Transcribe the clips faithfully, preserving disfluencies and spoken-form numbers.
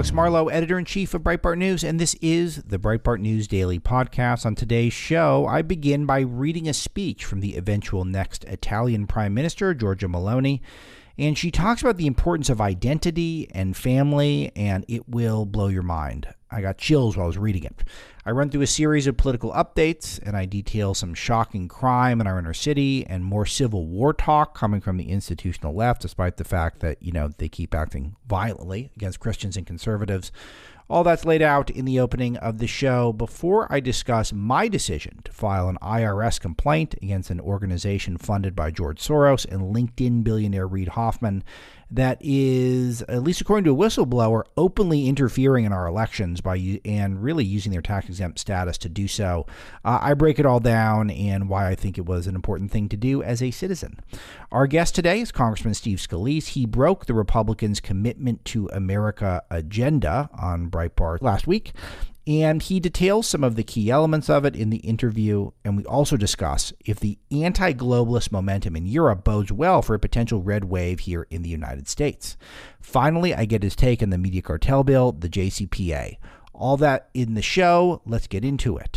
Alex Marlow, editor-in-chief of Breitbart News, and this is the Breitbart News Daily Podcast. On today's show, I begin by reading a speech from the eventual next Italian Prime Minister, Giorgia Meloni, and she talks about the importance of identity and family, and it will blow your mind. I got chills while I was reading it. I run through a series of political updates, and I detail some shocking crime in our inner city and more civil war talk coming from the institutional left, despite the fact that, you know, they keep acting violently against Christians and conservatives. All that's laid out in the opening of the show before I discuss my decision to file an I R S complaint against an organization funded by George Soros and LinkedIn billionaire Reid Hoffman that is, at least according to a whistleblower, openly interfering in our elections by and really using their tax-exempt status to do so. Uh, I break it all down and why I think it was an important thing to do as a citizen. Our guest today is Congressman Steve Scalise. He broke the Republicans' Commitment to America agenda on Breitbart last week, and he details some of the key elements of it in the interview, and we also discuss if the anti-globalist momentum in Europe bodes well for a potential red wave here in the United States. Finally, I get his take on the media cartel bill, the J C P A. All that in the show. Let's get into it.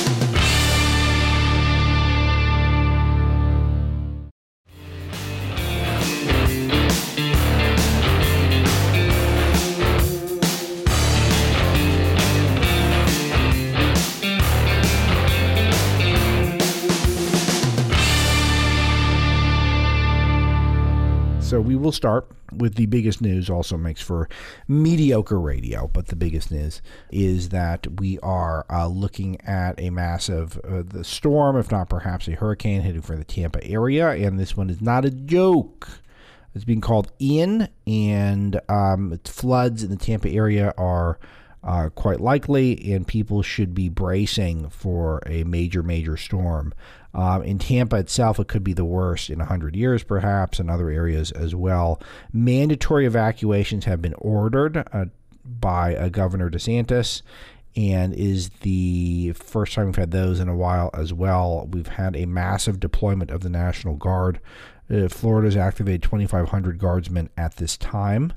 So we will start with the biggest news. Also makes for mediocre radio, but the biggest news is that we are uh, looking at a massive uh, the storm, if not perhaps a hurricane, heading for the Tampa area, and this one is not a joke. It's being called Ian, and um, floods in the Tampa area are uh, quite likely, and people should be bracing for a major, major storm. Um, in Tampa itself, it could be the worst in one hundred years, perhaps, and other areas as well. Mandatory evacuations have been ordered uh, by uh, Governor DeSantis, and is the first time we've had those in a while as well. We've had a massive deployment of the National Guard. Uh, Florida's activated twenty-five hundred guardsmen at this time,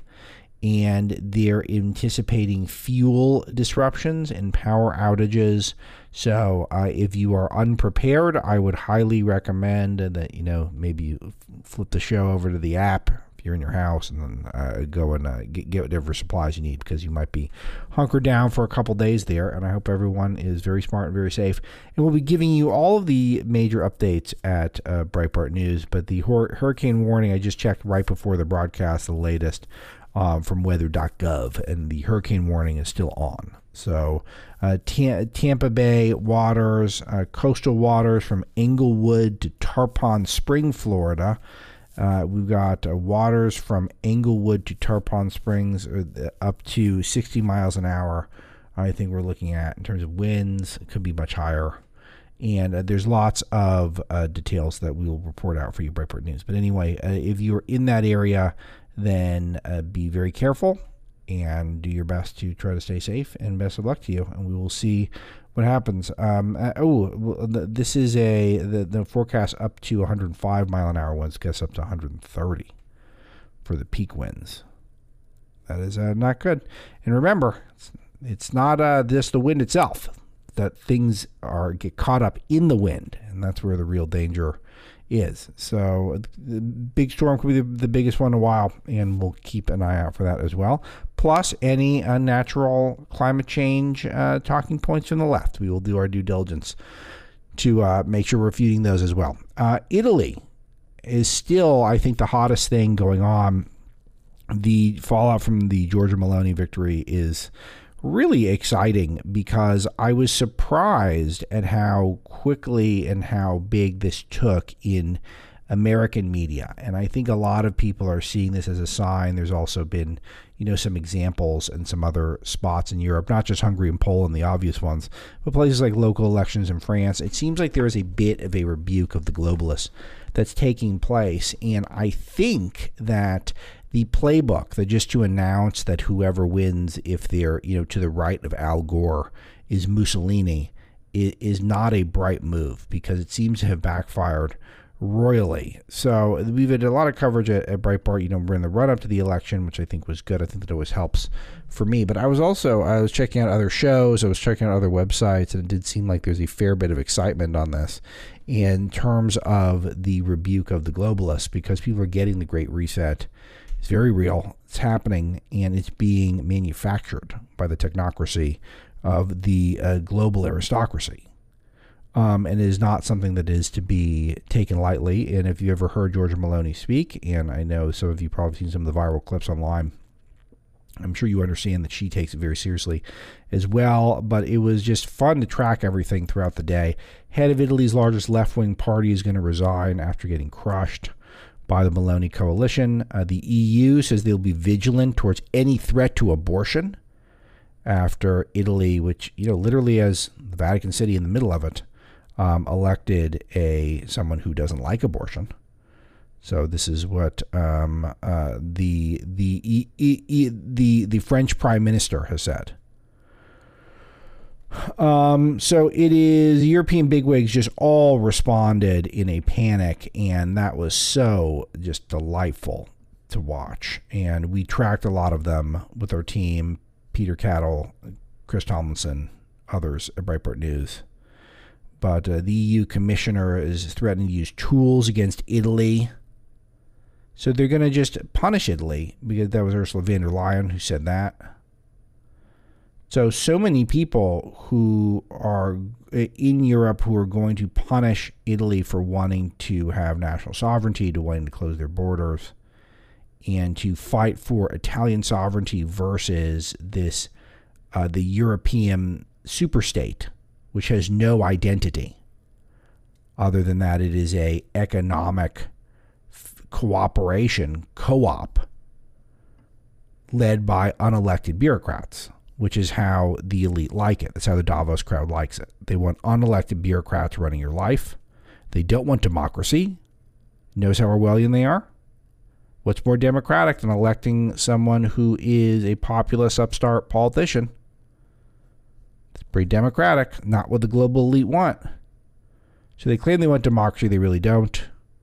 and they're anticipating fuel disruptions and power outages. So uh, if you are unprepared, I would highly recommend that, you know, maybe you flip the show over to the app if you're in your house, and then uh, go and uh, get, get whatever supplies you need, because you might be hunkered down for a couple days there. And I hope everyone is very smart and very safe. And we'll be giving you all of the major updates at uh, Breitbart News. But the hur- hurricane warning, I just checked right before the broadcast, the latest um, from weather dot gov, and the hurricane warning is still on. So uh, T- Tampa Bay waters, uh, coastal waters from Englewood to Tarpon Spring, Florida. Uh, we've got uh, waters from Englewood to Tarpon Springs uh, up to sixty miles an hour. I think we're looking at in terms of winds. It could be much higher. And uh, there's lots of uh, details that we will report out for you, Breitbart News. But anyway, uh, if you're in that area, then uh, be very careful and do your best to try to stay safe, and best of luck to you. And we will see what happens. Um, uh, oh, this is a the, the forecast up to one hundred five mile an hour winds, gets up to one hundred thirty for the peak winds. That is uh, not good. And remember, it's, it's not uh, just the wind itself, that things are get caught up in the wind, and that's where the real danger is. So the big storm could be the, the biggest one in a while, and we'll keep an eye out for that as well. Plus any unnatural climate change uh, talking points from the left. We will do our due diligence to uh, make sure we're feeding those as well. Uh, Italy is still, I think, the hottest thing going on. The fallout from the Giorgia Meloni victory is really exciting, because I was surprised at how quickly and how big this took in American media. And I think a lot of people are seeing this as a sign. There's also been, you know, some examples and some other spots in Europe, not just Hungary and Poland, the obvious ones, but places like local elections in France. It seems like there is a bit of a rebuke of the globalists that's taking place. And I think that the playbook, that just to announce that whoever wins, if they're, you know, to the right of Al Gore, is Mussolini, is not a bright move, because it seems to have backfired royally. So we've had a lot of coverage at, at Breitbart. You know, we're in the run up to the election, which I think was good. I think that always helps for me. But I was also, I was checking out other shows. I was checking out other websites, and it did seem like there's a fair bit of excitement on this in terms of the rebuke of the globalists, because people are getting the Great Reset. It's very real. It's happening, and it's being manufactured by the technocracy of the uh, global aristocracy. Um, and it is not something that is to be taken lightly. And if you ever heard Giorgia Meloni speak, and I know some of you probably seen some of the viral clips online, I'm sure you understand that she takes it very seriously as well. But it was just fun to track everything throughout the day. Head of Italy's largest left-wing party is going to resign after getting crushed by the Meloni coalition. Uh, the E U says they'll be vigilant towards any threat to abortion after Italy, which, you know, literally has the Vatican City in the middle of it, Um, elected a someone who doesn't like abortion. So this is what um, uh, the the e, e, e, the the French Prime Minister has said. Um, so it is European bigwigs just all responded in a panic, and that was so just delightful to watch. And we tracked a lot of them with our team: Peter Cattle, Chris Tomlinson, others at Breitbart News. But uh, the E U commissioner is threatening to use tools against Italy. So they're going to just punish Italy, because that was Ursula von der Leyen who said that. So, so many people who are in Europe who are going to punish Italy for wanting to have national sovereignty, to wanting to close their borders, and to fight for Italian sovereignty versus this, uh, the European superstate, which has no identity. Other than that, it is a economic f- cooperation, co-op, led by unelected bureaucrats, which is how the elite like it. That's how the Davos crowd likes it. They want unelected bureaucrats running your life. They don't want democracy. Knows how Orwellian they are? What's more democratic than electing someone who is a populist upstart politician? Pretty democratic, not what the global elite want. So they claim they want democracy, they really don't.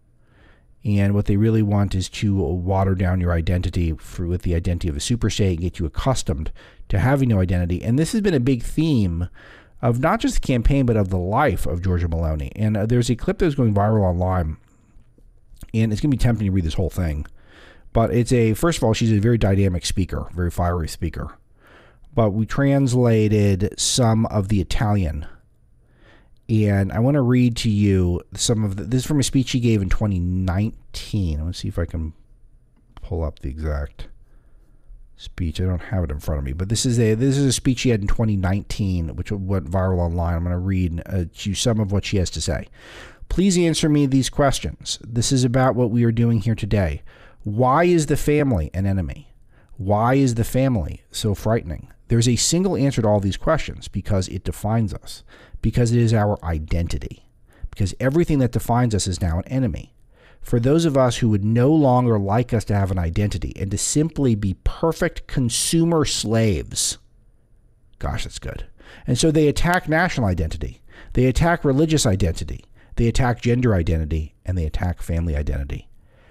And what they really want is to water down your identity for, with the identity of a superstate, and get you accustomed to having no identity. And this has been a big theme of not just the campaign, but of the life of Giorgia Meloni. And uh, there's a clip that was going viral online, and it's going to be tempting to read this whole thing. But it's a, first of all, she's a very dynamic speaker, very fiery speaker. But we translated some of the Italian. And I want to read to you some of the, this is from a speech she gave in twenty nineteen. I want to see if I can pull up the exact speech. I don't have it in front of me, but this is a this is a speech she had in twenty nineteen, which went viral online. I'm going to read uh, to you some of what she has to say. Please answer me these questions. This is about what we are doing here today. Why is the family an enemy? Why is the family so frightening? There's a single answer to all these questions: because it defines us, because it is our identity, because everything that defines us is now an enemy. For those of us who would no longer like us to have an identity and to simply be perfect consumer slaves, gosh, that's good. And so they attack national identity, they attack religious identity, they attack gender identity, and they attack family identity.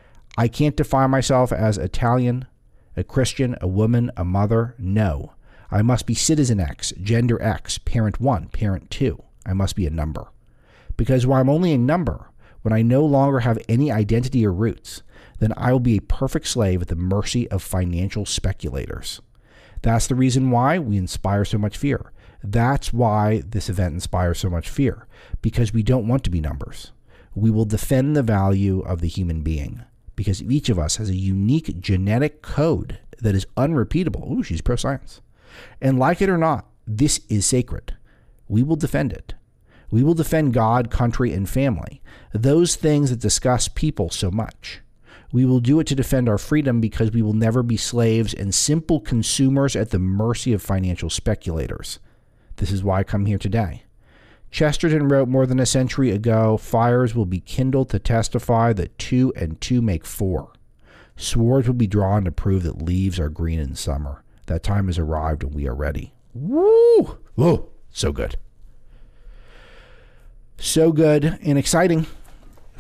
I can't define myself as Italian, a Christian, a woman, a mother. No. I must be citizen X, gender X, parent one, parent two. I must be a number. Because while I'm only a number, when I no longer have any identity or roots, then I will be a perfect slave at the mercy of financial speculators. That's the reason why we inspire so much fear. That's why this event inspires so much fear, because we don't want to be numbers. We will defend the value of the human being, because each of us has a unique genetic code that is unrepeatable. Ooh, she's pro-science. And like it or not, this is sacred. We will defend it. We will defend God, country, and family, those things that disgust people so much. We will do it to defend our freedom, because we will never be slaves and simple consumers at the mercy of financial speculators. This is why I come here today. Chesterton wrote more than a century ago, fires will be kindled to testify that two and two make four. Swords will be drawn to prove that leaves are green in summer. That time has arrived and we are ready. Woo! Whoa, so good. So good and exciting.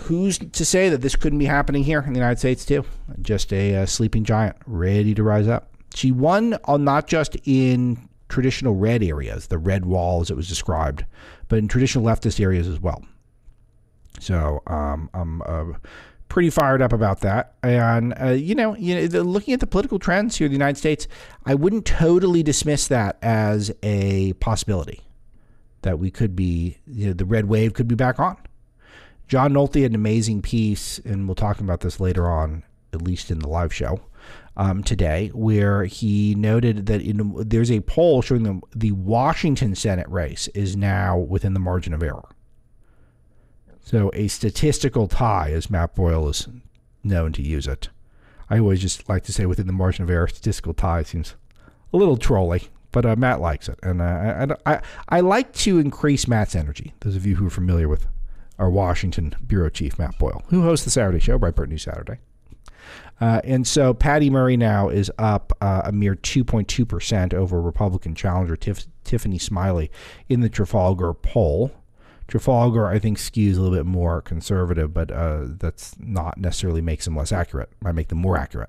who's to say that this couldn't be happening here in the United States too? Just a, a sleeping giant ready to rise up. She won on not just in traditional red areas, the red wall as it was described, but in traditional leftist areas as well. So um, I'm uh, pretty fired up about that. And, uh, you know, you know, the, looking at the political trends here in the United States, I wouldn't totally dismiss that as a possibility that we could be, you know, the red wave could be back on. John Nolte had an amazing piece, and we'll talk about this later on, at least in the live show um, today, where he noted that in, there's a poll showing the, the Washington Senate race is now within the margin of error. So a statistical tie, as Matt Boyle is known to use it. I always just like to say within the margin of error, statistical tie seems a little trolly, but uh, Matt likes it. And uh, I, I, I like to increase Matt's energy. Those of you who are familiar with our Washington bureau chief, Matt Boyle, who hosts the Saturday show, Breitbart News Saturday. Uh, and so Patty Murray now is up uh, a mere two point two percent over Republican challenger Tif- Tiffany Smiley in the Trafalgar poll. Trafalgar, I think, skews a little bit more conservative, but uh, that's not necessarily makes them less accurate. Might make them more accurate.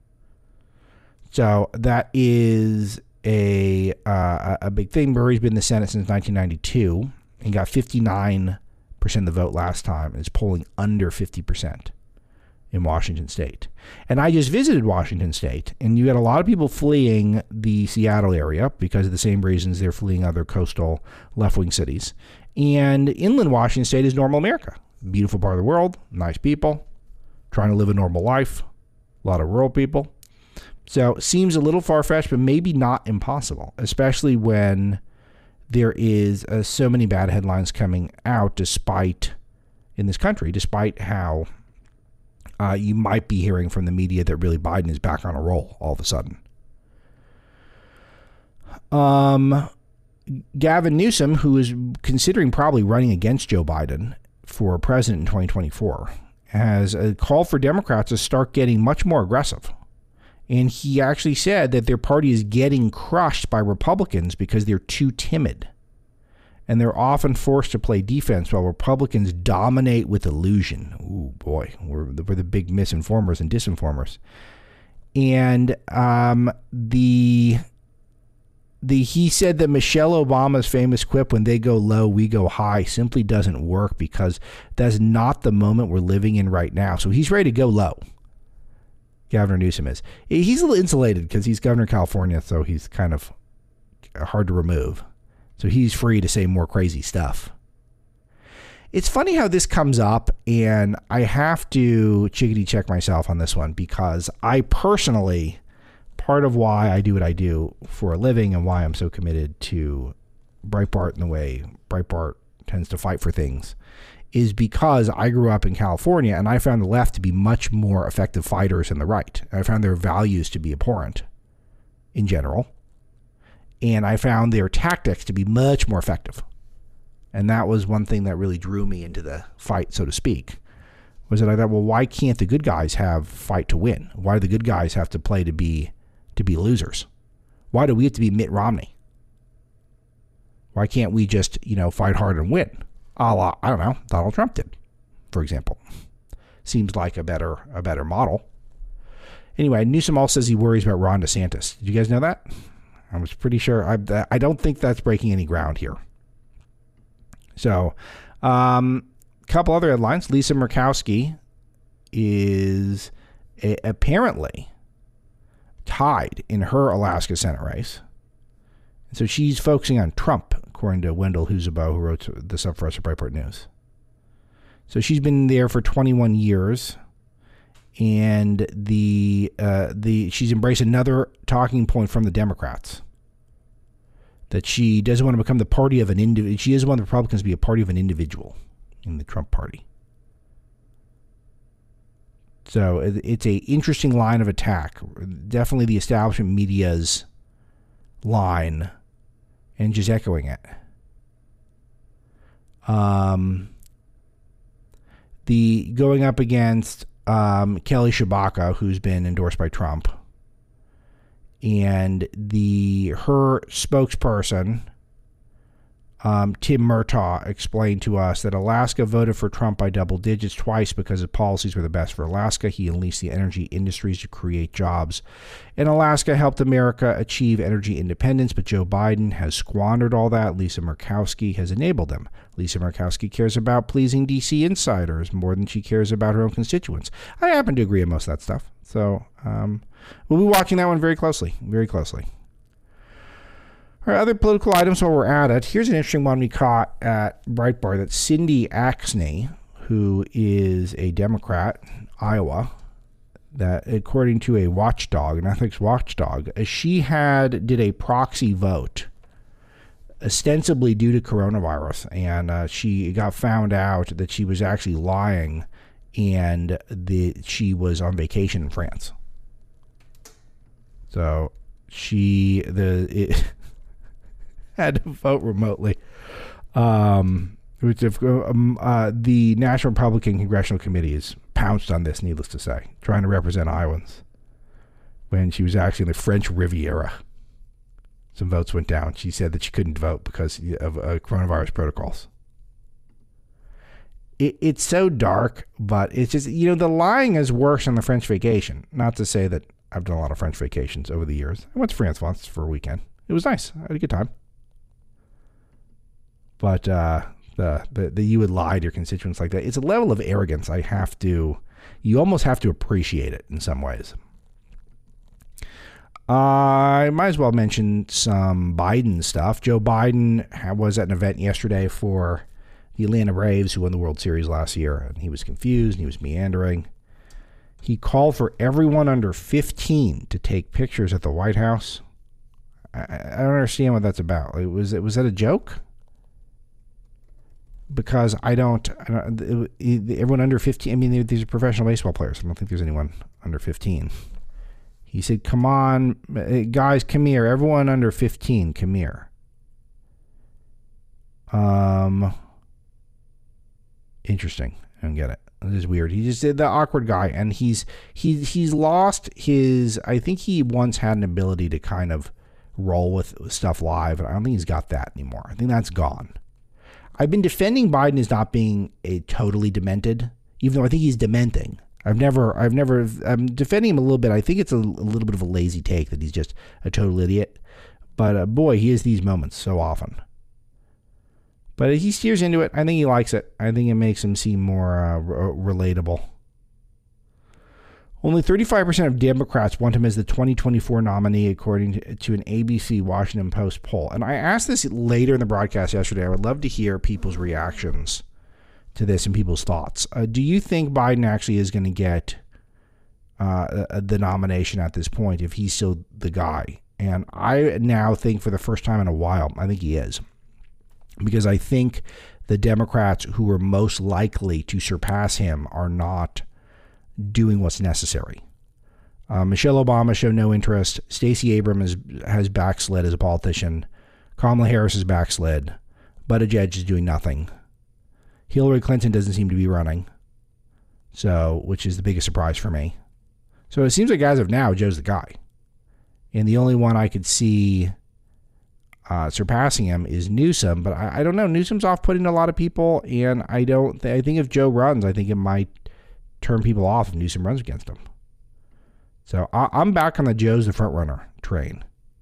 So that is a uh, a big thing. Murray's been in the Senate since nineteen ninety-two and got fifty-nine percent of the vote last time, and is polling under fifty percent in Washington State. And I just visited Washington State, and you got a lot of people fleeing the Seattle area because of the same reasons they're fleeing other coastal left-wing cities. And inland Washington State is normal America. Beautiful part of the world, nice people, trying to live a normal life, a lot of rural people. So it seems a little far-fetched, but maybe not impossible, especially when there is uh, so many bad headlines coming out despite, in this country, despite how uh, you might be hearing from the media that really Biden is back on a roll all of a sudden. Um, Gavin Newsom, who is considering probably running against Joe Biden for president in twenty twenty-four, has a call for Democrats to start getting much more aggressive. And he actually said that their party is getting crushed by Republicans because they're too timid. And they're often forced to play defense while Republicans dominate with illusion. Ooh, boy, we're, we're the big misinformers and disinformers. And um, the the he said that Michelle Obama's famous quip, "When they go low, we go high," simply doesn't work because that's not the moment we're living in right now. So he's ready to go low. Governor Newsom is. He's a little insulated because he's governor of California, so he's kind of hard to remove. So he's free to say more crazy stuff. It's funny how this comes up, and I have to chickadee check myself on this one because I personally, part of why I do what I do for a living and why I'm so committed to Breitbart and the way Breitbart tends to fight for things is because I grew up in California and I found the left to be much more effective fighters than the right. I found their values to be abhorrent in general. And I found their tactics to be much more effective. And that was one thing that really drew me into the fight, so to speak, was that I thought, well, why can't the good guys have fight to win? Why do the good guys have to play to be to be losers? Why do we have to be Mitt Romney? Why can't we just, you know, fight hard and win? A la, I don't know, Donald Trump did, for example. Seems like a better a better model. Anyway, Newsom also says he worries about Ron DeSantis. Did you guys know that? I was pretty sure. I, I don't think that's breaking any ground here. So, a um, couple other headlines. Lisa Murkowski is a, apparently tied in her Alaska Senate race. So she's focusing on Trump, according to Wendell Husabo, who wrote this up for us at Breitbart News. So she's been there for twenty-one years, and the uh, the she's embraced another talking point from the Democrats that she doesn't want to become the party of an individual. She doesn't want the Republicans to be a party of an individual in the Trump party. So it's a interesting line of attack. Definitely the establishment media's line, and just echoing it. Um, the going up against um, Kelly Tshibaka, who's been endorsed by Trump, and the her spokesperson Um, Tim Murtaugh explained to us that Alaska voted for Trump by double digits twice because his policies were the best for Alaska. He unleashed the energy industries to create jobs. And Alaska helped America achieve energy independence, but Joe Biden has squandered all that. Lisa Murkowski has enabled them. Lisa Murkowski cares about pleasing D C insiders more than she cares about her own constituents. I happen to agree on most of that stuff. So um, we'll be watching that one very closely, very closely. All right, other political items while we're at it. Here's an interesting one we caught at Breitbart that Cindy Axne, who is a Democrat, Iowa, that according to a watchdog, an ethics watchdog, she had did a proxy vote ostensibly due to coronavirus, and uh, she got found out that she was actually lying, and the she was on vacation in France. So she the it, had to vote remotely. Um, which if, um, uh, the National Republican Congressional Committee has pounced on this, needless to say, trying to represent Iowans when she was actually in the French Riviera. Some votes went down. She said that she couldn't vote because of uh, coronavirus protocols. It, it's so dark, but it's just, you know, the lying is worse on the French vacation. Not to say that I've done a lot of French vacations over the years. I went to France once for a weekend. It was nice. I had a good time. But uh, the, the the you would lie to your constituents like that. It's a level of arrogance I have to, you almost have to appreciate it in some ways. I might as well mention some Biden stuff. Joe Biden was at an event yesterday for the Atlanta Braves, who won the World Series last year, and he was confused and he was meandering. He called for everyone under fifteen to take pictures at the White House. I, I don't understand what that's about. It was, it was that a joke? Because I don't, I don't, everyone under fifteen, I mean, these are professional baseball players. I don't think there's anyone under fifteen. He said, come on, guys, come here. Everyone under fifteen, come here. Um, interesting. I don't get it. This is weird. He just did the awkward guy, and he's, he's, he's lost his, I think he once had an ability to kind of roll with stuff live, and I don't think he's got that anymore. I think that's gone. I've been defending Biden as not being a totally demented, even though I think he's dementing. I've never, I've never, I'm defending him a little bit. I think it's a, a little bit of a lazy take that he's just a total idiot. But uh, boy, he has these moments so often. But he steers into it. I think he likes it. I think it makes him seem more uh, r- relatable. Only thirty-five percent of Democrats want him as the twenty twenty-four nominee, according to, to an A B C Washington Post poll. And I asked this later in the broadcast yesterday. I would love to hear people's reactions to this and people's thoughts. Uh, do you think Biden actually is going to get uh, the nomination at this point if he's still the guy? And I now think for the first time in a while, I think he is. Because I think the Democrats who are most likely to surpass him are not doing what's necessary. Uh, Michelle Obama showed no interest. Stacey Abrams has, has backslid as a politician. Kamala Harris has backslid. Buttigieg is doing nothing. Hillary Clinton doesn't seem to be running, so which is the biggest surprise for me. So it seems like as of now, Joe's the guy. And the only one I could see uh, surpassing him is Newsom, but I, I don't know. Newsom's off-putting to a lot of people, and I don't. Th- I think if Joe runs, I think it might turn people off if Newsom runs against him. So I, I'm back on the Joe's the front runner train.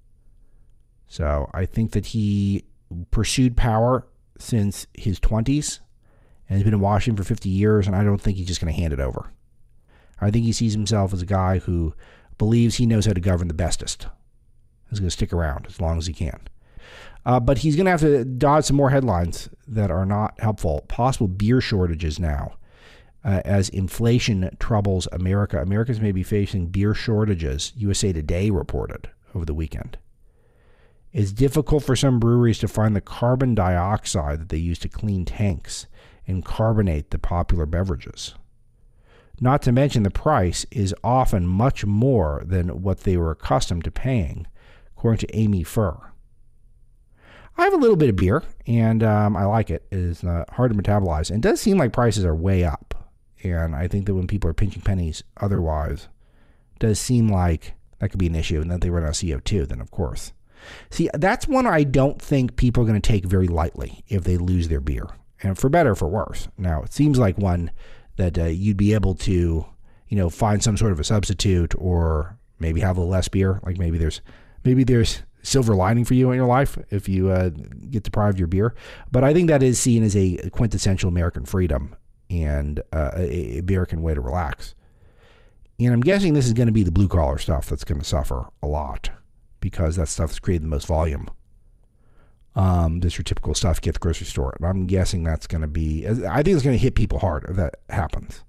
So I think that he pursued power since his twenties and has been in Washington for fifty years, and I don't think he's just going to hand it over. I think he sees himself as a guy who believes he knows how to govern the bestest. He's going to stick around as long as he can. Uh, but he's going to have to dodge some more headlines that are not helpful. Possible beer shortages now. Uh, as inflation troubles America. Americans may be facing beer shortages, U S A Today reported over the weekend. It's difficult for some breweries to find the carbon dioxide that they use to clean tanks and carbonate the popular beverages. Not to mention the price is often much more than what they were accustomed to paying, according to Amy Furr. I have a little bit of beer, and um, I like it. It is uh, hard to metabolize. And it does seem like prices are way up. And I think that when people are pinching pennies otherwise, it does seem like that could be an issue, and that they run out of C O two, then of course. See, that's one I don't think people are going to take very lightly if they lose their beer, and for better or for worse. Now, it seems like one that uh, you'd be able to, you know, find some sort of a substitute, or maybe have a little less beer. Like maybe there's maybe there's silver lining for you in your life if you uh, get deprived of your beer. But I think that is seen as a quintessential American freedom and uh, a American way to relax. And I'm guessing this is going to be the blue collar stuff that's going to suffer a lot, because that stuff is creating the most volume. Um, this your typical stuff you get at the grocery store. And I'm guessing that's going to be, I think it's going to hit people hard if that happens.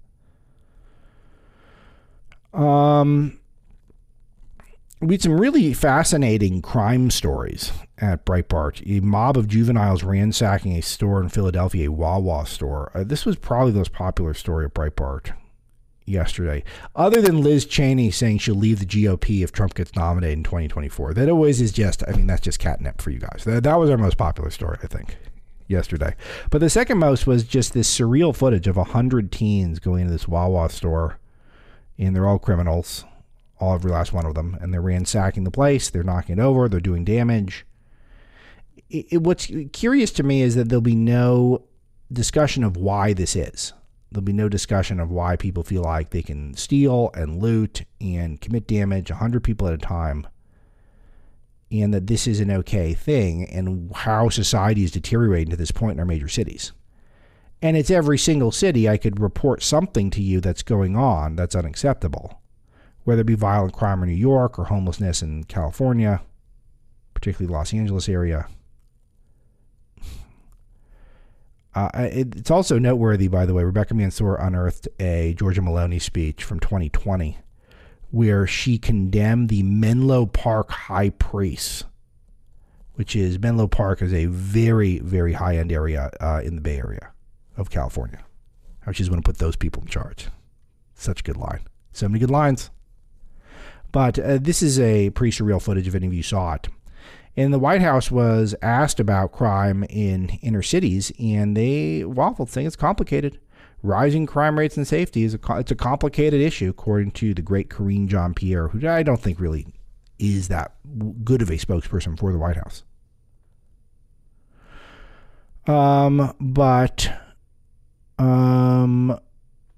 Um, we had some really fascinating crime stories at Breitbart. A mob of juveniles ransacking a store in Philadelphia, a Wawa store. Uh, this was probably the most popular story at Breitbart yesterday, other than Liz Cheney saying she'll leave the G O P if Trump gets nominated in twenty twenty-four. That always is just, I mean, that's just catnip for you guys. That, that was our most popular story, I think, yesterday. But the second most was just this surreal footage of one hundred teens going into this Wawa store, and they're all criminals, all every last one of them, and they're ransacking the place, they're knocking it over, they're doing damage. It, it, what's curious to me is that there'll be no discussion of why this is. There'll be no discussion of why people feel like they can steal and loot and commit damage one hundred people at a time, and that this is an okay thing, and how society is deteriorating to this point in our major cities. And it's every single city I could report something to you that's going on that's unacceptable, whether it be violent crime in New York or homelessness in California, particularly the Los Angeles area. Uh, it, it's also noteworthy, by the way, Rebecca Mansour unearthed a Georgia Maloney speech from twenty twenty where she condemned the Menlo Park high priests, which is, Menlo Park is a very, very high-end area uh, in the Bay Area of California. How she's going to put those people in charge. Such a good line. So many good lines. But uh, this is a pretty surreal footage if any of you saw it. And the White House was asked about crime in inner cities, and they waffled, saying it's complicated. Rising crime rates and safety is a it's a complicated issue, according to the great Karine Jean-Pierre, who I don't think really is that good of a spokesperson for the White House. Um, but um,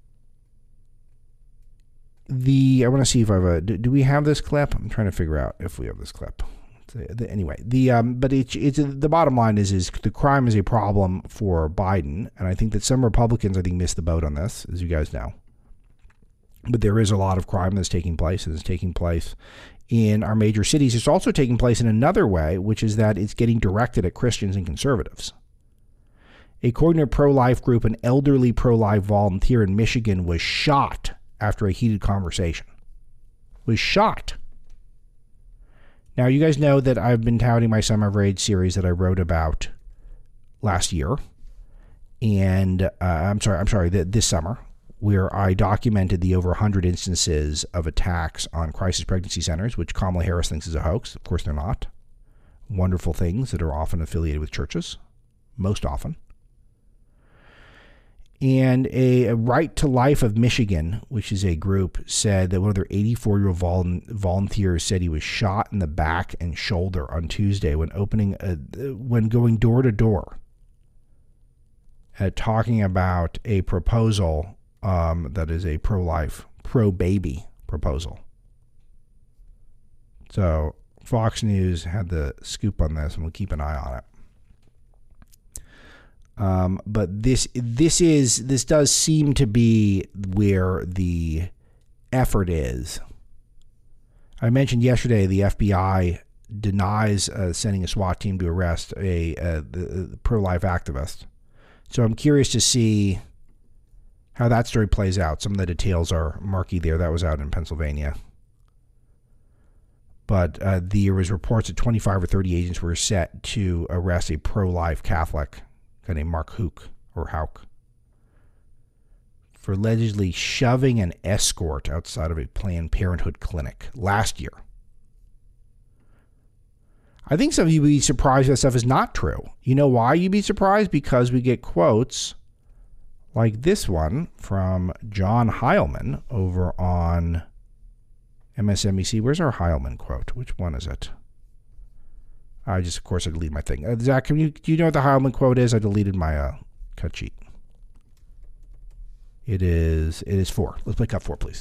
the I want to see if I have a. Do, do we have this clip? I'm trying to figure out if we have this clip. Anyway, the um, but it's it's the bottom line is is the crime is a problem for Biden, and I think that some Republicans I think missed the boat on this, as you guys know. But there is a lot of crime that's taking place, and it's taking place in our major cities. It's also taking place in another way, which is that it's getting directed at Christians and conservatives. According to a pro-life group, an elderly pro-life volunteer in Michigan was shot after a heated conversation. Was shot. Now, you guys know that I've been touting my Summer of Rage series that I wrote about last year. And uh, I'm sorry, I'm sorry, th- this summer, where I documented the over one hundred instances of attacks on crisis pregnancy centers, which Kamala Harris thinks is a hoax. Of course, they're not. Wonderful things that are often affiliated with churches, most often. And a, a Right to Life of Michigan, which is a group, said that one of their eighty-four-year-old vol- volunteers said he was shot in the back and shoulder on Tuesday when opening a, when going door to door, uh, talking about a proposal um, that is a pro-life, pro-baby proposal. So Fox News had the scoop on this, and we'll keep an eye on it. Um, but this this is this does seem to be where the effort is. I mentioned yesterday the F B I denies uh, sending a SWAT team to arrest a, a, a pro-life activist. So I'm curious to see how that story plays out. Some of the details are murky there. That was out in Pennsylvania. But uh, there was reports that twenty-five or thirty agents were set to arrest a pro-life Catholic guy named Mark Hook, or Hauk, for allegedly shoving an escort outside of a Planned Parenthood clinic last year. I think some of you would be surprised that stuff is not true. You know why you'd be surprised? Because we get quotes like this one from John Heilman over on M S N B C. Where's our Heilman quote? Which one is it? I just, of course, I deleted my thing. Uh, Zach, can you, do you know what the Heilman quote is? I deleted my uh, cut sheet. It is, it is four. Let's play cut four, please.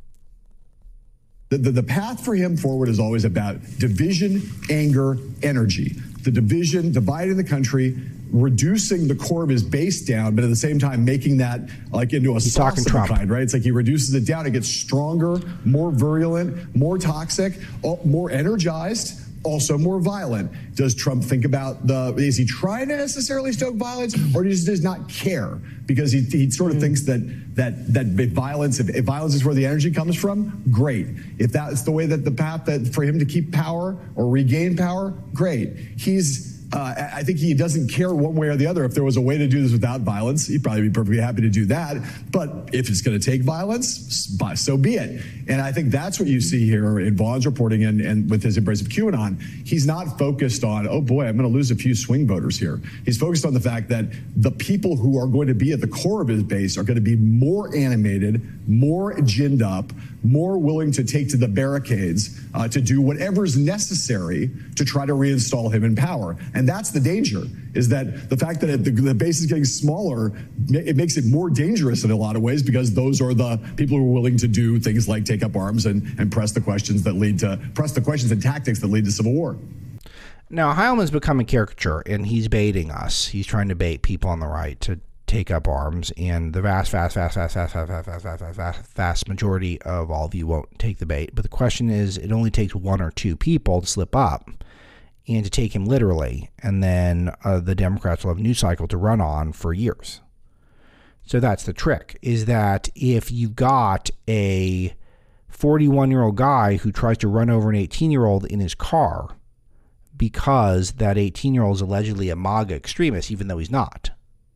The, the, the path for him forward is always about division, anger, energy. The division, dividing the country, reducing the core of his base down, but at the same time making that like into a He's sauce of a Trump. kind, right? It's like he reduces it down, it gets stronger, more virulent, more toxic, more energized, also more violent. Does Trump think about the, is he trying to necessarily stoke violence, or does he does not care? Because he, he sort of mm. thinks that that that if violence, if, if violence is where the energy comes from, great. If that's the way that the path that for him to keep power or regain power, great. He's Uh, I think he doesn't care one way or the other. If there was a way to do this without violence, he'd probably be perfectly happy to do that. But if it's going to take violence, so be it. And I think that's what you see here in Vaughn's reporting and, and with his embrace of QAnon. He's not focused on, oh boy, I'm going to lose a few swing voters here. He's focused on the fact that the people who are going to be at the core of his base are going to be more animated, more ginned up, more willing to take to the barricades uh, to do whatever's necessary to try to reinstall him in power. And that's the danger, is that the fact that it, the, the base is getting smaller, it makes it more dangerous in a lot of ways, because those are the people who are willing to do things like take up arms and, and press the questions that lead to press the questions and tactics that lead to civil war. Now, Heilman's become a caricature, and he's baiting us. He's trying to bait people on the right to take up arms, and the vast, vast, vast, vast, vast, vast, vast, vast, vast, vast, vast majority of all of you won't take the bait. But the question is, it only takes one or two people to slip up and to take him literally, and then uh, the Democrats will have a news cycle to run on for years. So that's the trick, is that if you've got a forty-one-year-old guy who tries to run over an eighteen-year-old in his car because that eighteen-year-old is allegedly a MAGA extremist, even though he's not,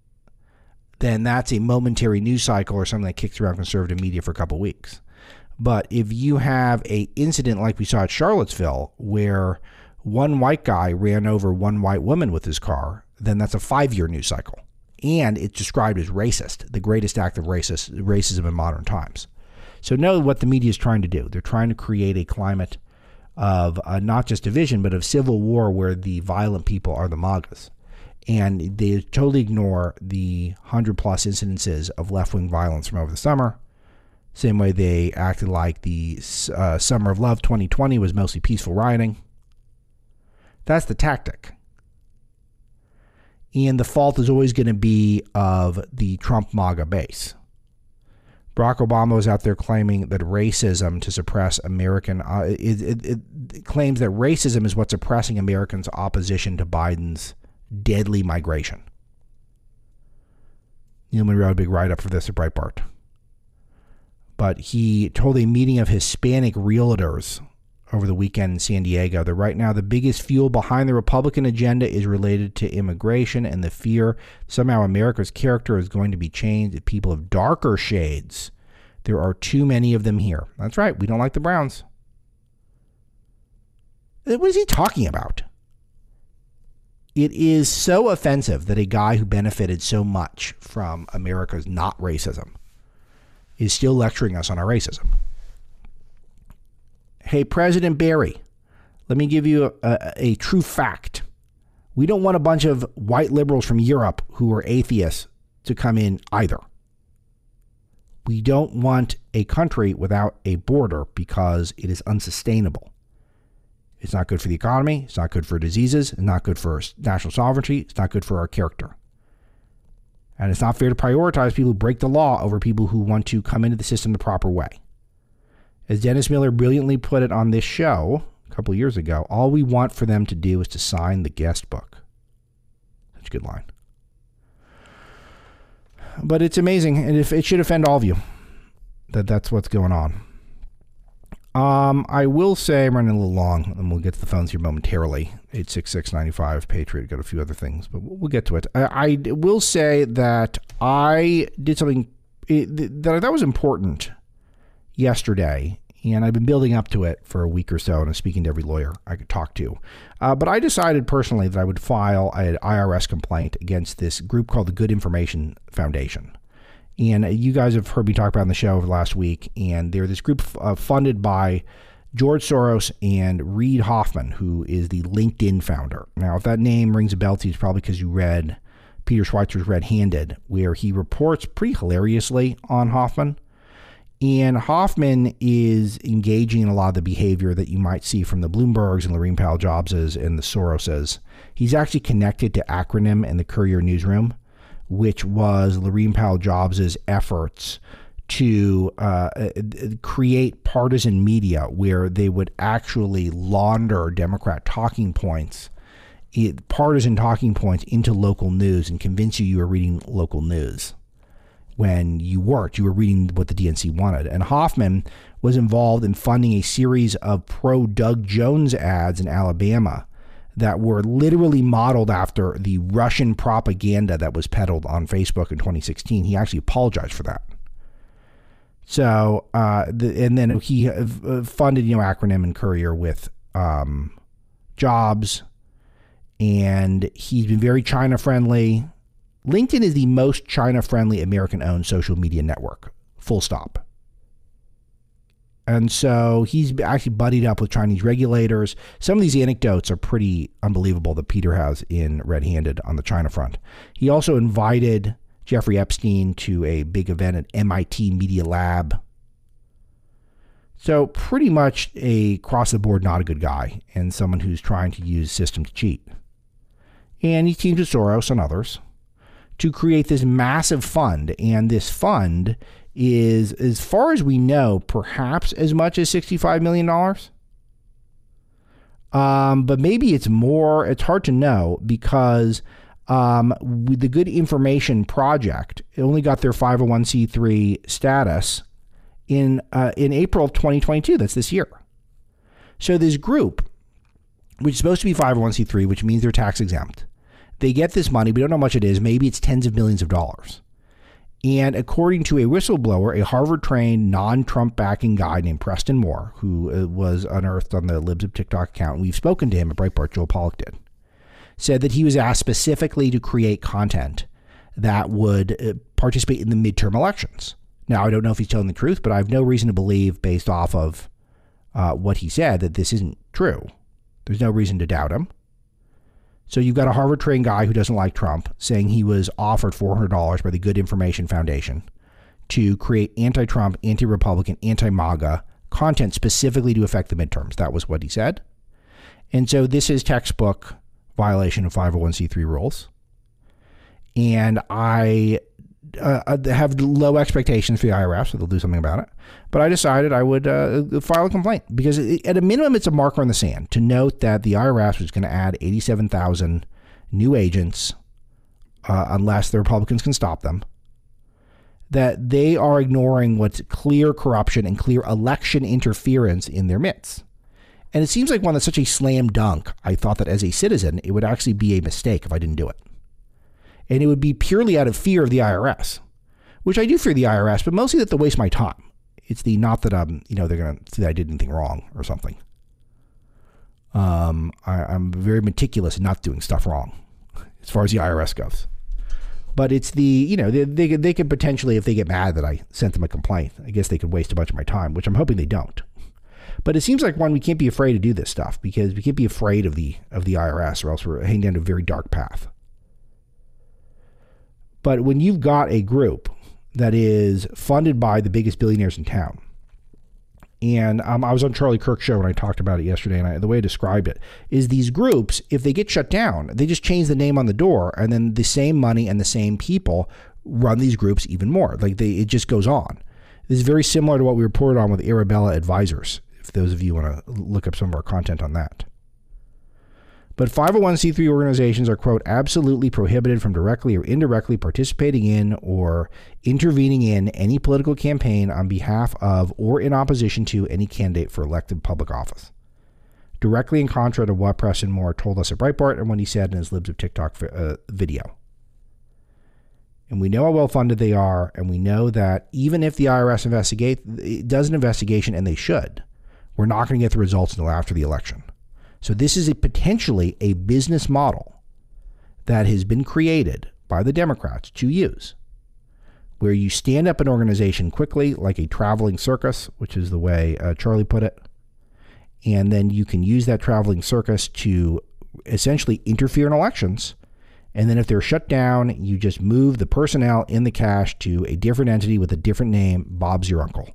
then that's a momentary news cycle or something that kicks around conservative media for a couple weeks. But if you have a incident like we saw at Charlottesville, where one white guy ran over one white woman with his car, then that's a five-year news cycle. And it's described as racist, the greatest act of racist, racism in modern times. So know what the media is trying to do. They're trying to create a climate of uh, not just division, but of civil war where the violent people are the MAGAs. And they totally ignore the one hundred plus incidences of left-wing violence from over the summer. Same way they acted like the uh, Summer of Love twenty twenty was mostly peaceful rioting. That's the tactic. And the fault is always going to be of the Trump MAGA base. Barack Obama was out there claiming that racism to suppress American, uh, it, it, it claims that racism is what's suppressing Americans' opposition to Biden's deadly migration. Neil Monroe had a big write-up for this at Breitbart. But he told a meeting of Hispanic realtors over the weekend in San Diego that right now the biggest fuel behind the Republican agenda is related to immigration and the fear somehow America's character is going to be changed if people of darker shades. There are too many of them here. That's right. We don't like the Browns. What is he talking about? It is so offensive that a guy who benefited so much from America's not racism is still lecturing us on our racism. Hey, President Barry, let me give you a, a, a true fact. We don't want a bunch of white liberals from Europe who are atheists to come in either. We don't want a country without a border because it is unsustainable. It's not good for the economy. It's not good for diseases. It's not good for national sovereignty. It's not good for our character. And it's not fair to prioritize people who break the law over people who want to come into the system the proper way. As Dennis Miller brilliantly put it on this show a couple of years ago, all we want for them to do is to sign the guest book. That's a good line. But it's amazing, and if it should offend all of you that that's what's going on. Um, I will say I'm running a little long, and we'll get to the phones here momentarily. eight six six, nine five, Patriot. Got a few other things, but we'll get to it. I, I will say that I did something that I thought was important yesterday, and I've been building up to it for a week or so, and I'm speaking to every lawyer I could talk to. Uh, but I decided personally that I would file an I R S complaint against this group called the Good Information Foundation. And you guys have heard me talk about it on the show over the last week, and they're this group uh, funded by George Soros and Reid Hoffman, who is the LinkedIn founder. Now, if that name rings a bell to you, it's probably because you read Peter Schweizer's Red Handed, where he reports pretty hilariously on Hoffman. And Hoffman is engaging in a lot of the behavior that you might see from the Bloombergs and Laurene Powell Jobses and the Soroses. He's actually connected to Acronym and the Courier Newsroom, which was Laurene Powell Jobs' efforts to uh, create partisan media where they would actually launder Democrat talking points, partisan talking points into local news and convince you you were reading local news when you weren't. You were reading what the D N C wanted. And Hoffman was involved in funding a series of pro-Doug Jones ads in Alabama that were literally modeled after the Russian propaganda that was peddled on Facebook in twenty sixteen. He actually apologized for that. So, uh, the, and then he uh, funded, you know, Acronym and Courier with um, jobs, and he's been very China-friendly. LinkedIn is the most China-friendly American-owned social media network, full stop. And so he's actually buddied up with Chinese regulators. Some of these anecdotes are pretty unbelievable that Peter has in Red Handed on the China front. He also invited Jeffrey Epstein to a big event at M I T Media Lab. So pretty much a across-the-board not a good guy and someone who's trying to use system to cheat. And he teams with Soros and others to create this massive fund. And this fund is, as far as we know, perhaps as much as sixty-five million dollars. Um, but maybe it's more. It's hard to know because um, with the Good Information Project, it only got their five oh one c three status in uh, in April of twenty twenty-two. That's this year. So this group, which is supposed to be five oh one c three, which means they're tax exempt, they get this money. We don't know how much it is. Maybe it's tens of millions of dollars. And according to a whistleblower, a Harvard-trained, non-Trump backing guy named Preston Moore, who was unearthed on the Libs of TikTok account, and we've spoken to him at Breitbart, Joel Pollack did, said that he was asked specifically to create content that would participate in the midterm elections. Now, I don't know if he's telling the truth, but I have no reason to believe, based off of uh, what he said, that this isn't true. There's no reason to doubt him. So you've got a Harvard-trained guy who doesn't like Trump saying he was offered four hundred dollars by the Good Information Foundation to create anti-Trump, anti-Republican, anti-MAGA content specifically to affect the midterms. That was what he said. And so this is textbook violation of five oh one c three rules. And I uh, have low expectations for the I R S, so they'll do something about it. But I decided I would uh, file a complaint because it, at a minimum, it's a marker in the sand to note that the I R S was going to add eighty-seven thousand new agents uh, unless the Republicans can stop them, that they are ignoring what's clear corruption and clear election interference in their midst. And it seems like one that's such a slam dunk. I thought that as a citizen, it would actually be a mistake if I didn't do it. And it would be purely out of fear of the I R S, which I do fear the I R S, but mostly that they'll waste my time. It's the not that I'm, you know, they're going to see that I did anything wrong or something. Um, I, I'm very meticulous in not doing stuff wrong as far as the I R S goes. But it's the, you know, they, they, they could potentially, if they get mad that I sent them a complaint, I guess they could waste a bunch of my time, which I'm hoping they don't. But it seems like, one, we can't be afraid to do this stuff because we can't be afraid of the of the I R S or else we're hanging down a very dark path. But when you've got a group that is funded by the biggest billionaires in town, and um, I was on Charlie Kirk's show and I talked about it yesterday, and I, the way I described it is these groups, if they get shut down, they just change the name on the door, and then the same money and the same people run these groups even more. Like they, it just goes on. This is very similar to what we reported on with Arabella Advisors, if those of you want to look up some of our content on that. But five oh one c three organizations are, quote, absolutely prohibited from directly or indirectly participating in or intervening in any political campaign on behalf of or in opposition to any candidate for elected public office. Directly in contrary to what Preston Moore told us at Breitbart and what he said in his Libs of TikTok uh, video. And we know how well-funded they are, and we know that even if the I R S investigate, it does an investigation, and they should, we're not going to get the results until after the election. So this is a potentially a business model that has been created by the Democrats to use, where you stand up an organization quickly, like a traveling circus, which is the way uh, Charlie put it, And then you can use that traveling circus to essentially interfere in elections. And then if they're shut down, you just move the personnel in the cache to a different entity with a different name. Bob's your uncle.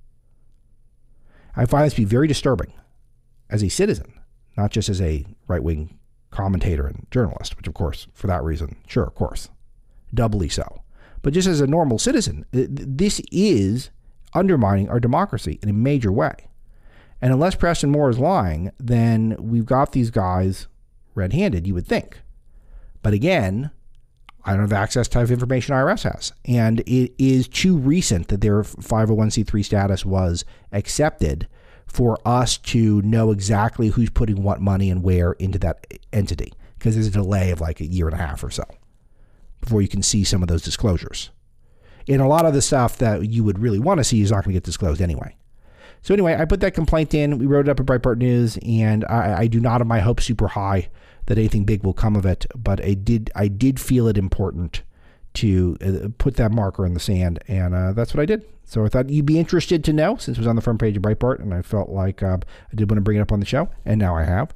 I find this to be very disturbing as a citizen, not just as a right-wing commentator and journalist, which, of course, for that reason, sure, of course, doubly so. But just as a normal citizen, this is undermining our democracy in a major way. And unless Preston Moore is lying, then we've got these guys red-handed, you would think. But again, I don't have access to type of information I R S has. And it is too recent that their five oh one c three status was accepted for us to know exactly who's putting what money and where into that entity. Because there's a delay of like a year and a half or so before you can see some of those disclosures. And a lot of the stuff that you would really want to see is not going to get disclosed anyway. So anyway, I put that complaint in. We wrote it up at Breitbart News, and I, I do not have my hopes super high that anything big will come of it. But I did, I did feel it important to uh, put that marker in the sand, and uh, that's what I did. So I thought you'd be interested to know, since it was on the front page of Breitbart, and I felt like uh, I did want to bring it up on the show, and now I have.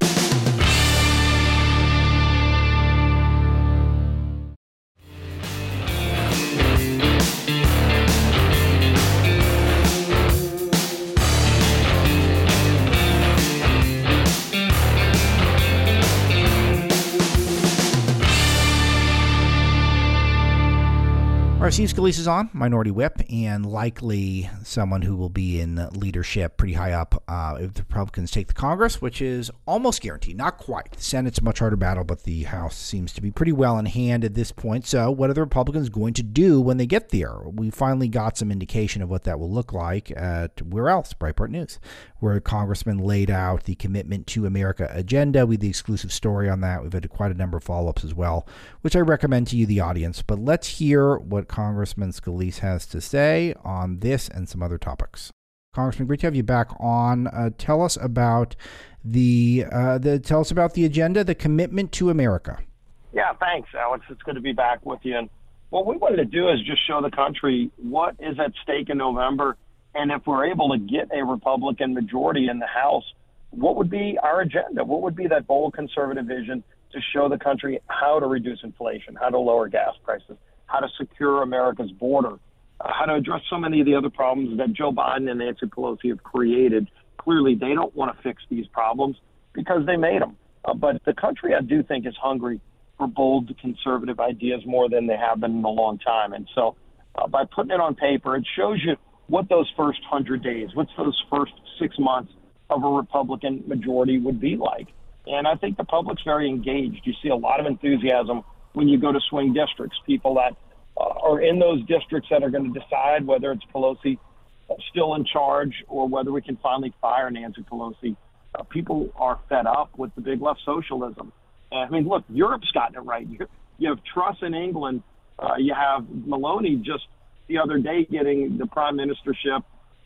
Steve Scalise is on, Minority Whip, and likely someone who will be in leadership pretty high up uh, if the Republicans take the Congress, which is almost guaranteed. Not quite. The Senate's a much harder battle, but the House seems to be pretty well in hand at this point. So what are the Republicans going to do when they get there? We finally got some indication of what that will look like at where else? Breitbart News, where a congressman laid out the Commitment to America agenda. We had the exclusive story on that. We've had quite a number of follow-ups as well, which I recommend to you, the audience. But let's hear what Congressman Scalise has to say on this and some other topics. Congressman, great to have you back on. Uh, tell us about the, uh, the tell us about the agenda, the Commitment to America. Yeah, thanks, Alex. It's good to be back with you. And what we wanted to do is just show the country what is at stake in November, and if we're able to get a Republican majority in the House, what would be our agenda? What would be that bold conservative vision to show the country how to reduce inflation, how to lower gas prices, how to secure America's border, uh, how to address so many of the other problems that Joe Biden and Nancy Pelosi have created. Clearly, they don't want to fix these problems because they made them. Uh, but the country, I do think, is hungry for bold conservative ideas more than they have been in a long time. And so uh, by putting it on paper, it shows you what those first hundred days, what's those first six months of a Republican majority would be like. And I think the public's very engaged. You see a lot of enthusiasm when you go to swing districts, people that uh, are in those districts that are going to decide whether it's Pelosi still in charge or whether we can finally fire Nancy Pelosi. Uh, people are fed up with the big left socialism. And, I mean, look, Europe's gotten it right. You, you have Truss in England. Uh, you have Meloni just the other day getting the prime ministership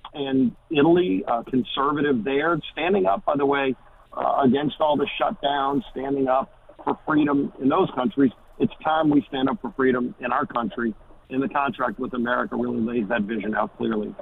in Italy, uh, conservative there, standing up, by the way, uh, against all the shutdowns, standing up for freedom in those countries. It's time we stand up for freedom in our country, and the contract with America really lays that vision out clearly.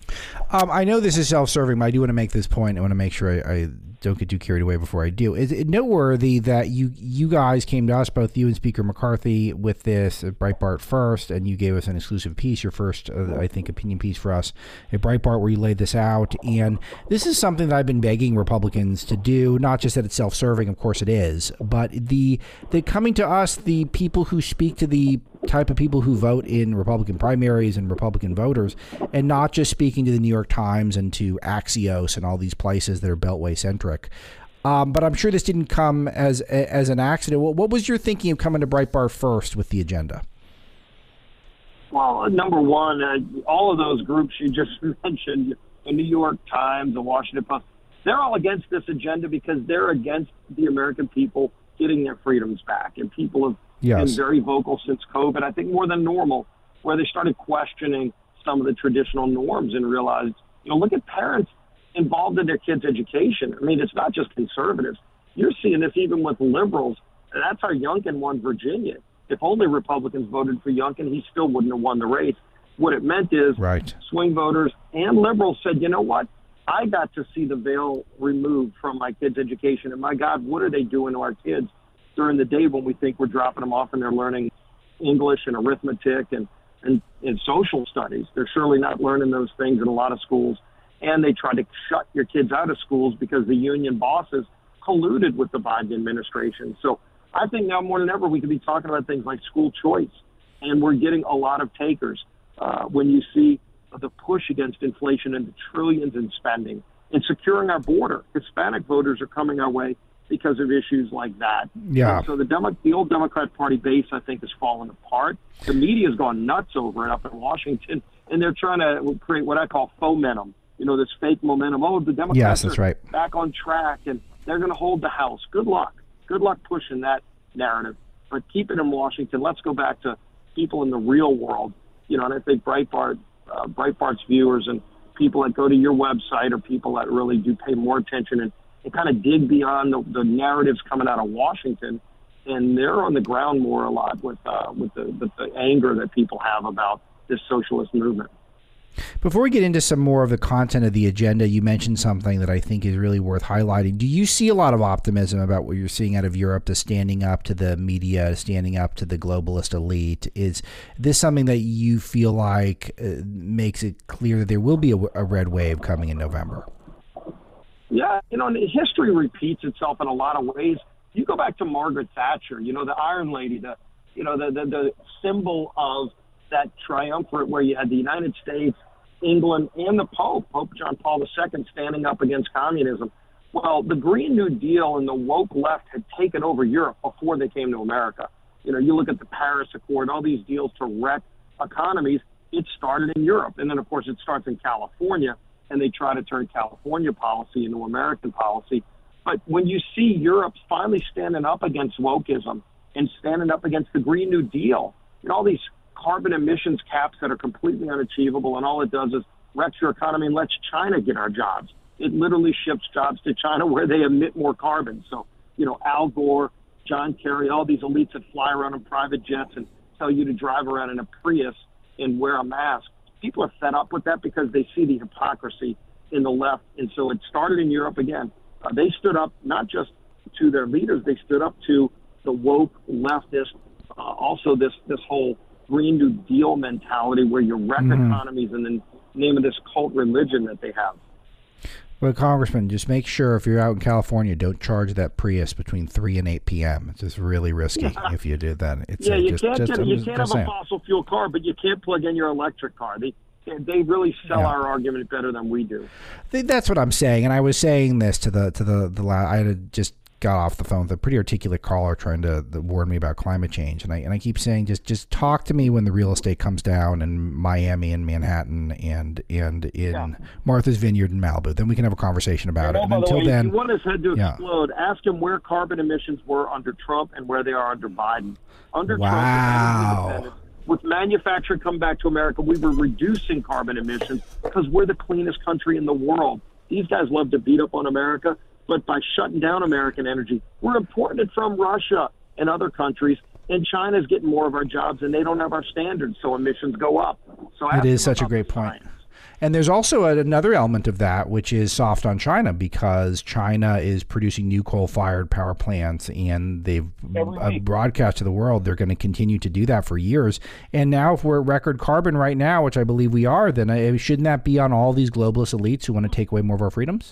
Um, I know this is self-serving, but I do want to make this point. I want to make sure I, I don't get too carried away before I do. Is it noteworthy that you you guys came to us, both you and Speaker McCarthy, with this at Breitbart first, and you gave us an exclusive piece, your first, uh, I think, opinion piece for us at Breitbart, where you laid this out. And this is something that I've been begging Republicans to do, not just that it's self-serving, of course it is, but the, the coming to us, the people who speak to the type of people who vote in Republican primaries and Republican voters, and not just speaking to the New York Times and to Axios and all these places that are Beltway centric. Um, but I'm sure this didn't come as as an accident. What, what was your thinking of coming to Breitbart first with the agenda? Well, number one, uh, all of those groups you just mentioned, the New York Times, the Washington Post, they're all against this agenda because they're against the American people getting their freedoms back. And people have Yes. been very vocal since COVID, I think more than normal, where they started questioning some of the traditional norms and realized, you know, look at parents involved in their kids' education. I mean, it's not just conservatives. You're seeing this even with liberals, and that's how Youngkin won Virginia. If only Republicans voted for Youngkin, he still wouldn't have won the race. What it meant is right. swing voters and liberals said, you know what, I got to see the veil removed from my kids' education. And my God, what are they doing to our kids during the day when we think we're dropping them off and they're learning English and arithmetic and, and, and social studies? They're surely not learning those things in a lot of schools. And they try to shut your kids out of schools because the union bosses colluded with the Biden administration. So I think now more than ever, we could be talking about things like school choice. And we're getting a lot of takers uh, when you see the push against inflation and the trillions in spending and securing our border. Hispanic voters are coming our way because of issues like that. Yeah. And so the Demo- the old Democrat Party base, I think, has fallen apart. The media's gone nuts over it up in Washington, and they're trying to create what I call fomentum. You know, this fake momentum. Oh, the Democrats yes, that's are right. back on track, and they're going to hold the House. Good luck. Good luck pushing that narrative. But keep it in Washington. Let's go back to people in the real world. You know, and I think Breitbart, uh, Breitbart's viewers and people that go to your website are people that really do pay more attention and, and kind of dig beyond the, the narratives coming out of Washington. And they're on the ground more a lot with uh, with the, with the anger that people have about this socialist movement. Before we get into some more of the content of the agenda, you mentioned something that I think is really worth highlighting. Do you see a lot of optimism about what you're seeing out of Europe, to standing up to the media, standing up to the globalist elite? Is this something that you feel like uh, makes it clear that there will be a, a red wave coming in November? Yeah, you know, history repeats itself in a lot of ways. You go back to Margaret Thatcher, you know, the Iron Lady, the, you know, the, the, the symbol of that triumvirate where you had the United States, England, and the Pope, Pope John Paul the Second, standing up against communism. Well, the Green New Deal and the woke left had taken over Europe before they came to America. You know, you look at the Paris Accord, all these deals to wreck economies, it started in Europe. And then, of course, it starts in California, and they try to turn California policy into American policy. But when you see Europe finally standing up against wokeism and standing up against the Green New Deal, you know, all these carbon emissions caps that are completely unachievable, and all it does is wrecks your economy and lets China get our jobs. It literally ships jobs to China where they emit more carbon. So, you know, Al Gore, John Kerry, all these elites that fly around in private jets and tell you to drive around in a Prius and wear a mask. People are fed up with that because they see the hypocrisy in the left. And so it started in Europe again. Uh, they stood up not just to their leaders, they stood up to the woke leftist, uh, also this, this whole Green New Deal mentality where you wreck mm-hmm. economies in the name of this cult religion that they have. Well, Congressman, just make sure if you're out in California, don't charge that Prius between three and eight p.m. It's just really risky yeah. if you do that. It's yeah, uh, you just, can't, just, get, you just, can't just have saying. a fossil fuel car, but you can't plug in your electric car. They they really sell yeah. our argument better than we do. That's what I'm saying, and I was saying this to the to the the I had just got off the phone with a pretty articulate caller trying to warn me about climate change, and I and I keep saying just just talk to me when the real estate comes down in Miami and Manhattan and and in yeah. Martha's Vineyard in Malibu. Then we can have a conversation about and it. And until way, then, if you want his head to yeah. explode, ask him where carbon emissions were under Trump and where they are under Biden. Under wow. Trump, with manufacturing come back to America, we were reducing carbon emissions because we're the cleanest country in the world. These guys love to beat up on America. But by shutting down American energy, we're importing it from Russia and other countries, and China's getting more of our jobs, and they don't have our standards, so emissions go up. So it is such a great point. And there's also a, another element of that, which is soft on China, because China is producing new coal-fired power plants, and they've uh, broadcast to the world they're going to continue to do that for years. And now if we're at record carbon right now, which I believe we are, then uh, shouldn't that be on all these globalist elites who want to take away more of our freedoms?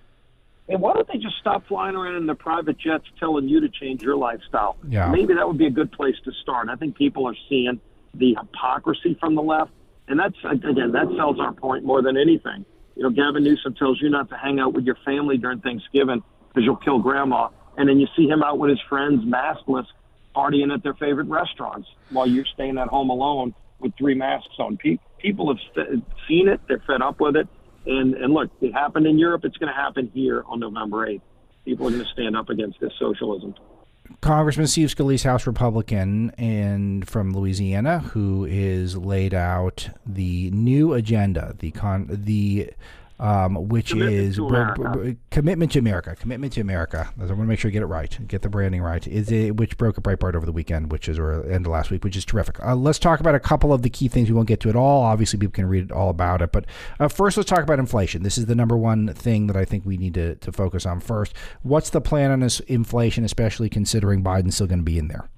And why don't they just stop flying around in the private jets telling you to change your lifestyle? Yeah. Maybe that would be a good place to start. I think people are seeing the hypocrisy from the left. And that's, again, that sells our point more than anything. You know, Gavin Newsom tells you not to hang out with your family during Thanksgiving because you'll kill grandma. And then you see him out with his friends, maskless, partying at their favorite restaurants while you're staying at home alone with three masks on. Pe- people have st- seen it. They're fed up with it. And, and look, it happened in Europe. It's going to happen here on November eighth. People are going to stand up against this socialism. Congressman Steve Scalise, House Republican and from Louisiana, who is laid out the new agenda, the con, the um, which Commitment is to bro- America. bro- commitment to America. Commitment to America. I want to make sure I get it right, get the branding right. Is it which broke at Breitbart over the weekend, which is or end of last week, which is terrific. Uh, let's talk about a couple of the key things. We won't get to it all. Obviously, people can read all about it, but uh, first, let's talk about inflation. This is the number one thing that I think we need to to focus on first. What's the plan on this inflation, especially considering Biden's still going to be in there?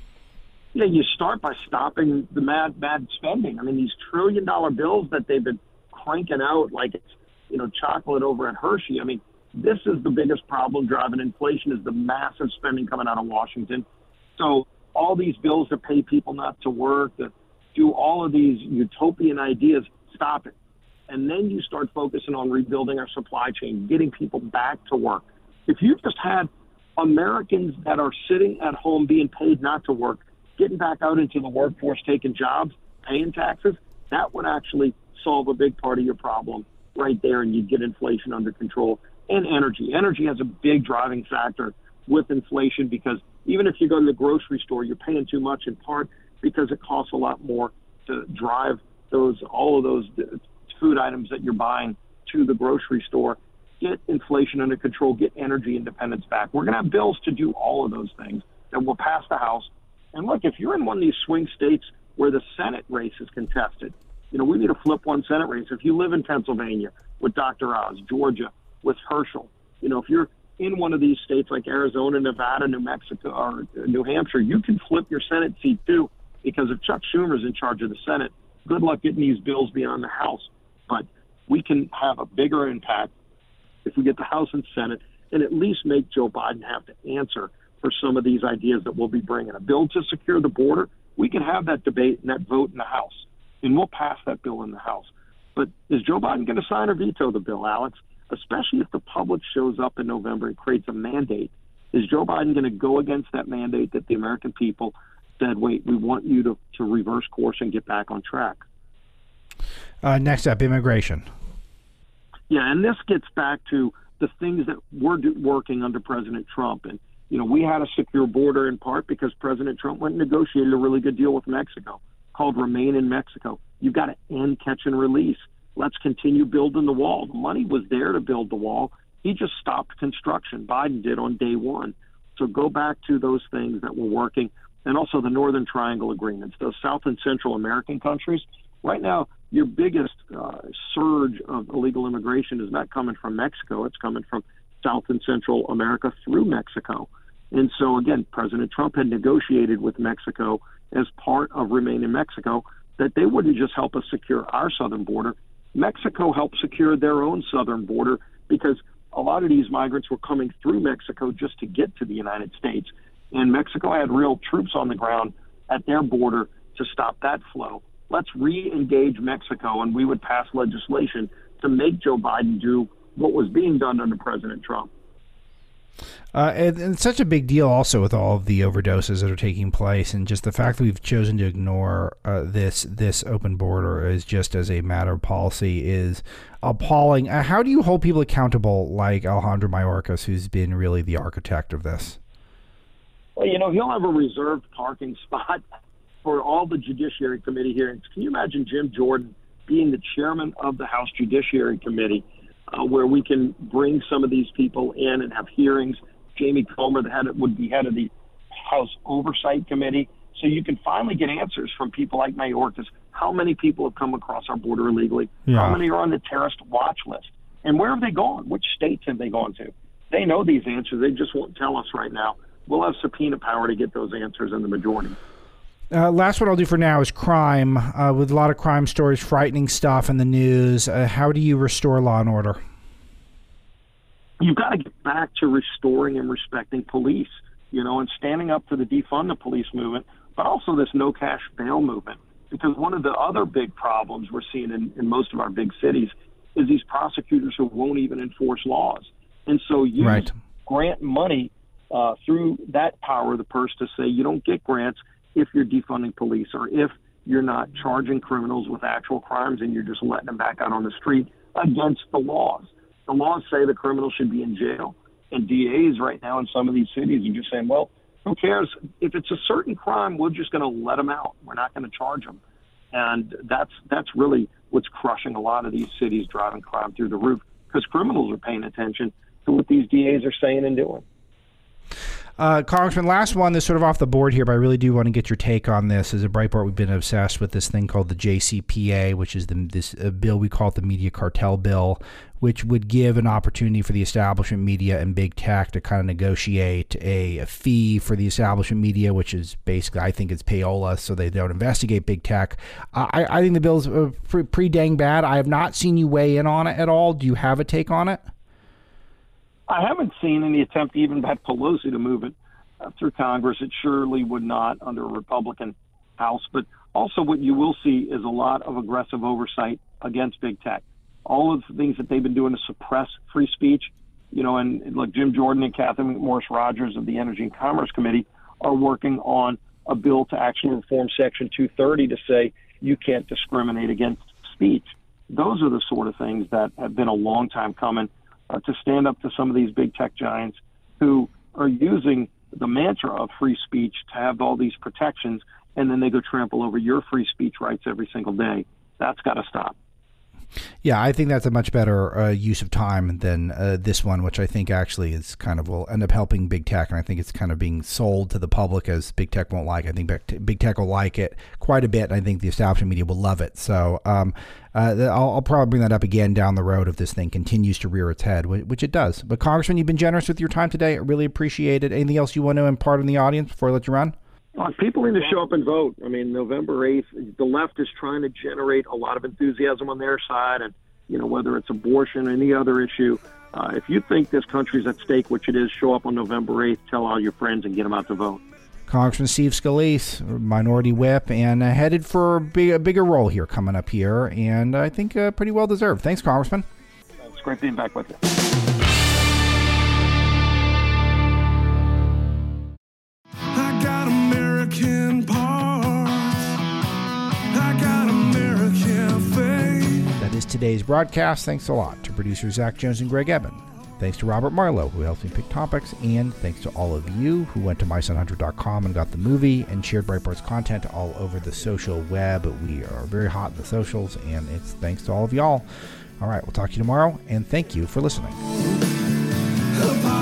Yeah, you start by stopping the mad, mad spending. I mean, these trillion dollar bills that they've been cranking out like it's, you know, chocolate over at Hershey. I mean, this is the biggest problem driving inflation is the massive spending coming out of Washington. So all these bills to pay people not to work, to do all of these utopian ideas, stop it. And then you start focusing on rebuilding our supply chain, getting people back to work. If you just had Americans that are sitting at home being paid not to work, getting back out into the workforce, taking jobs, paying taxes, that would actually solve a big part of your problem right there, and you'd get inflation under control. And energy. Energy has a big driving factor with inflation because even if you go to the grocery store, you're paying too much in part because it costs a lot more to drive those all of those food items that you're buying to the grocery store. Get inflation under control, get energy independence back. We're going to have bills to do all of those things that will pass the House. And look, if you're in one of these swing states where the Senate race is contested, you know, we need to flip one Senate race. If you live in Pennsylvania with Doctor Oz, Georgia with Herschel, you know, if you're in one of these states like Arizona, Nevada, New Mexico, or New Hampshire, you can flip your Senate seat too, because if Chuck Schumer's in charge of the Senate, good luck getting these bills beyond the House. But we can have a bigger impact if we get the House and Senate and at least make Joe Biden have to answer for some of these ideas that we'll be bringing. A bill to secure the border, we can have that debate and that vote in the House, and we'll pass that bill in the House. But is Joe Biden going to sign or veto the bill, Alex? Especially if the public shows up in November and creates a mandate. Is Joe Biden going to go against that mandate that the American people said, wait, we want you to, to reverse course and get back on track? Uh, next up, immigration. Yeah, and this gets back to the things that we're do- working under President Trump. And, you know, we had a secure border in part because President Trump went and negotiated a really good deal with Mexico called Remain in Mexico. You've got to end catch and release. Let's continue building the wall. The money was there to build the wall. He just stopped construction. Biden did on day one. So go back to those things that were working. And also the Northern Triangle agreements, those South and Central American countries. Right now, your biggest uh, surge of illegal immigration is not coming from Mexico. It's coming from South and Central America through Mexico. And so, again, President Trump had negotiated with Mexico as part of Remain in Mexico that they wouldn't just help us secure our southern border. Mexico helped secure their own southern border because a lot of these migrants were coming through Mexico just to get to the United States. And Mexico had real troops on the ground at their border to stop that flow. Let's re-engage Mexico, and we would pass legislation to make Joe Biden do what was being done under President Trump. Uh, and, and it's such a big deal also with all of the overdoses that are taking place, and just the fact that we've chosen to ignore uh, this this open border is just as a matter of policy is appalling. Uh, how do you hold people accountable like Alejandro Mayorkas, who's been really the architect of this? Well, you know, he'll have a reserved parking spot for all the Judiciary Committee hearings. Can you imagine Jim Jordan being the chairman of the House Judiciary Committee, uh, where we can bring some of these people in and have hearings? Jamie Comer, the head of, would be head of the House Oversight Committee. So you can finally get answers from people like Mayorkas. How many people have come across our border illegally? Yeah. How many are on the terrorist watch list? And where have they gone? Which states have they gone to? They know these answers. They just won't tell us right now. We'll have subpoena power to get those answers in the majority. Uh, last one I'll do for now is crime. Uh, with a lot of crime stories, frightening stuff in the news, uh, how do you restore law and order? You've got to get back to restoring and respecting police, you know, and standing up for the defund the police movement, but also this no cash bail movement. Because one of the other big problems we're seeing in, in most of our big cities is these prosecutors who won't even enforce laws. And so you Right. grant money uh, through that power of the purse to say you don't get grants if you're defunding police or if you're not charging criminals with actual crimes and you're just letting them back out on the street against the laws. The laws say the criminal should be in jail, and D As right now in some of these cities are just saying, well, who cares? If it's a certain crime, we're just going to let them out. We're not going to charge them. And that's that's really what's crushing a lot of these cities, driving crime through the roof, because criminals are paying attention to what these D As are saying and doing. Uh, Congressman, last one that's sort of off the board here, but I really do want to get your take on this. As a Breitbart, we've been obsessed with this thing called the J C P A, which is the, this uh, bill, we call it the Media Cartel Bill, which would give an opportunity for the establishment media and big tech to kind of negotiate a, a fee for the establishment media, which is basically, I think it's payola, so they don't investigate big tech. Uh, I, I think the bill's uh, pretty, pretty dang bad. I have not seen you weigh in on it at all. Do you have a take on it? I haven't seen any attempt even by Pelosi to move it uh, through Congress. It surely would not under a Republican House. But also what you will see is a lot of aggressive oversight against big tech. All of the things that they've been doing to suppress free speech, you know, and like Jim Jordan and Catherine McMorris Rodgers of the Energy and Commerce Committee are working on a bill to actually reform Section two thirty to say you can't discriminate against speech. Those are the sort of things that have been a long time coming. Uh, to stand up to some of these big tech giants who are using the mantra of free speech to have all these protections, and then they go trample over your free speech rights every single day. That's got to stop. Yeah, I think that's a much better uh, use of time than uh, this one, which I think actually is kind of will end up helping big tech. And I think it's kind of being sold to the public as big tech won't like it. I think big tech will like it quite a bit. And I think the establishment media will love it. So um, uh, I'll, I'll probably bring that up again down the road if this thing continues to rear its head, which it does. But Congressman, you've been generous with your time today. I really appreciate it. Anything else you want to impart on the audience before I let you run? Uh, people need to show up and vote. I mean, November eighth, the left is trying to generate a lot of enthusiasm on their side. And, you know, whether it's abortion or any other issue, uh, if you think this country's at stake, which it is, show up on November eighth, tell all your friends and get them out to vote. Congressman Steve Scalise, Minority Whip, and uh, headed for a, big, a bigger role here coming up here. And I think uh, pretty well deserved. Thanks, Congressman. It's great being back with you. American parts. I got American faith. That is today's broadcast. Thanks a lot to producers Zach Jones and Greg Eben. Thanks to Robert Marlowe, who helps me pick topics. And thanks to all of you who went to my son hunter dot com and got the movie and shared Breitbart's content all over the social web. We are very hot in the socials, and it's thanks to all of y'all. All right, we'll talk to you tomorrow, and thank you for listening.